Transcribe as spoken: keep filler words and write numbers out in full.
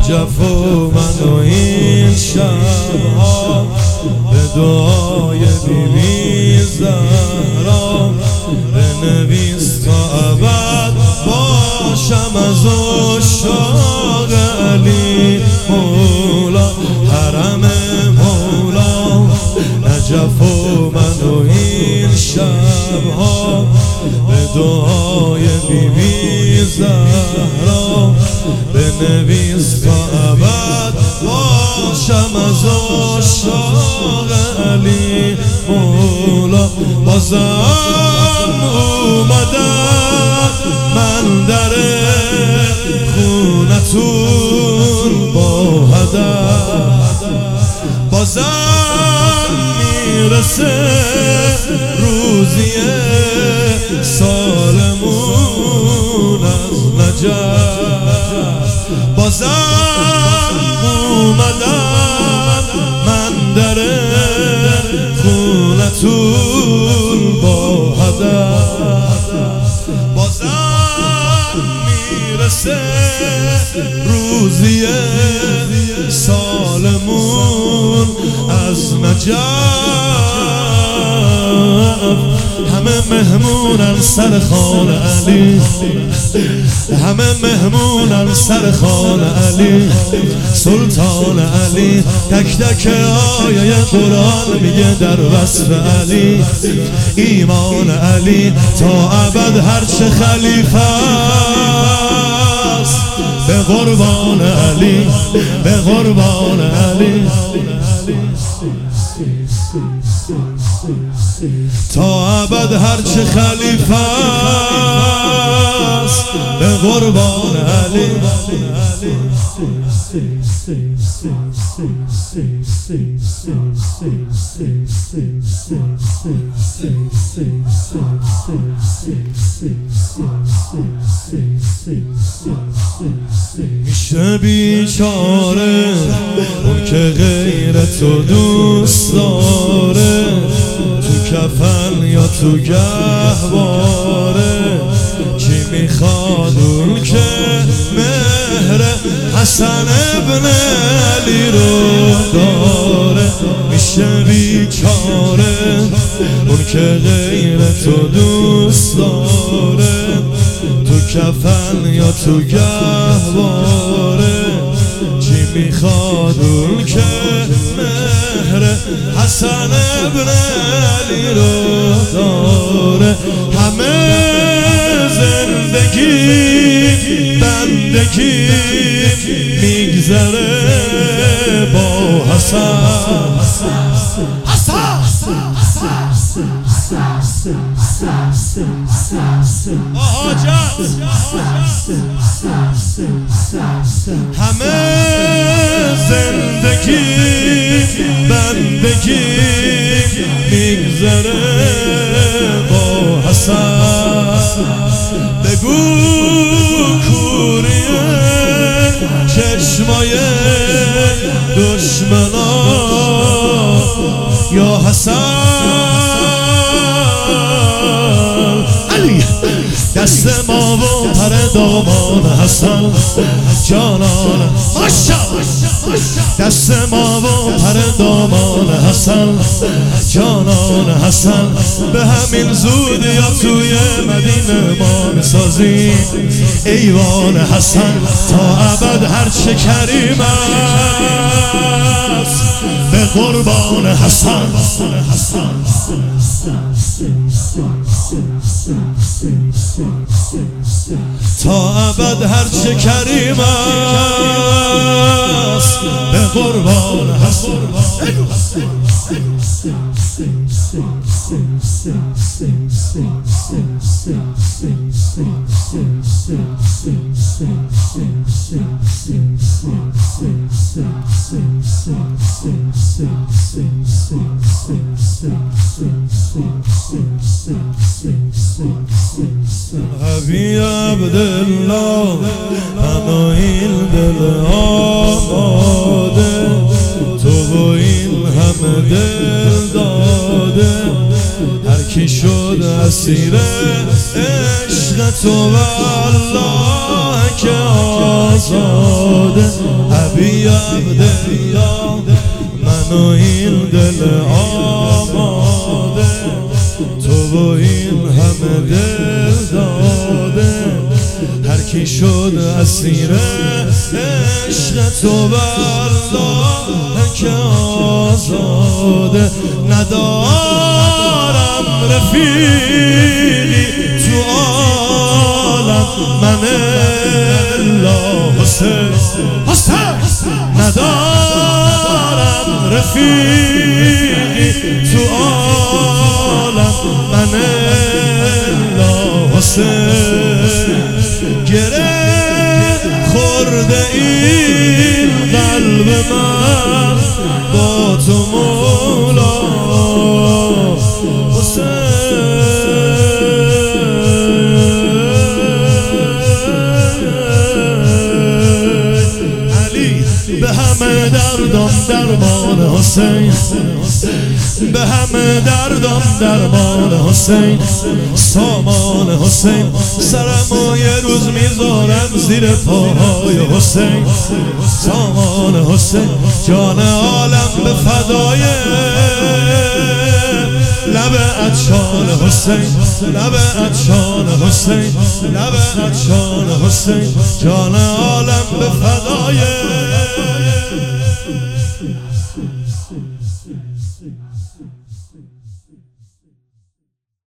نجف و من و این شبها به دعای بیبی زهرا بنویس تا ابد باشم از عشاق علی مولا حرم مولا. نجف و من و این شبها به دعای بیبی زهرا بنویس تا ابد باشم از عشاق علی مولا. بازم اومدم من در خونتون با هدف، بازم میرسه روزی سالمون از نجف. بازم اومدم من در خونتون با هدف، بازم میرسه روزی سالمون از نجف. همه مهمونن سر خان علی، همه مهمونن سر خان علی سلطان علی. تک تک آیه قرآن میگه در وصف علی ایمان علی تا ابد هرچه خلیفه است به قربان علی، به قربان علی. تا ابد هرچه خلیفه است به قربان علی. میشه بیچاره اون که غیر تو دوست داره، تو کفن یا تو گهواره. چی میخواد اون که مهر حسن ابن علی رو داره؟ میشه بیچاره اون که غیر تو دوست داره، تو کفن یا تو گهواره. چی میخواد اون که مهر حسن ابن علی رو داره؟ همه زندگی بندگی میگذره با حسن. همه زندگی بندگی میگذره با حسن. بگو کوریه چشمای دشمنا یا حسن علی. دست ما و پر دامان حسن جانان ماشاءالله. دست ما و پر دامان حسن جانان حسن. به همین زود یا توی مدینه ما میسازیم ایوان حسن تا ابد هرچه کریم است به قربان حسن. تا ابد هرچه کریم است به قربان حسن. حبی عبدالله همایل دل آماده، تو و این همه دل داده. هر کی شد اسیر عشق تو والله که آزاده ابی عبدالله من و این دل آماده تو و این همه دل داده هر کی شد اسیر عشق تو والله که آزاده ندارم رفیقی تو عالم من الا حسین ندارم رفیقی تو عالم من الا حسین گره خورده این قلب من با تو مولا به همه دردم درمان حسین به همه دردم درمان حسین سامان حسین سرمو یه روز میذارم زیر پاهای حسین سامان حسین جان عالم به فدای لب عطشان حسین لب عطشان حسین لب عطشان حسین جان